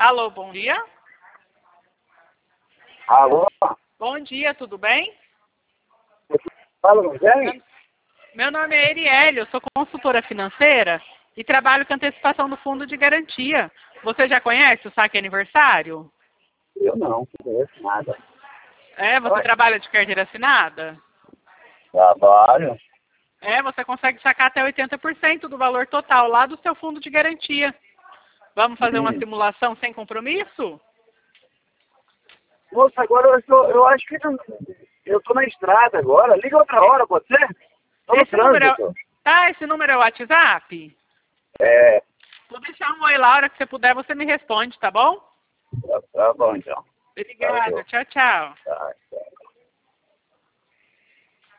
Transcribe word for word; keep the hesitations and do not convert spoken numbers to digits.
Alô, bom dia. Alô? Bom dia, tudo bem? Fala, Rogério? Meu nome é Erielle, eu sou consultora financeira e trabalho com antecipação do fundo de garantia. Você já conhece o Saque Aniversário? Eu não, não conheço nada. É, você Oi. trabalha de carteira assinada? Trabalho. É, você consegue sacar até oitenta por cento do valor total lá do seu fundo de garantia. Vamos fazer uma Hum. simulação sem compromisso? Moça, agora eu, estou, eu acho que não, eu estou na estrada agora. Liga outra hora, pode ser? Estou no Esse número é... trânsito. Tá, esse número é o WhatsApp? É, Vou deixar um oi lá, a hora que você puder você me responde, tá bom? tá, tá bom então. Obrigada, Valeu. tchau, tchau. Tá, tchau.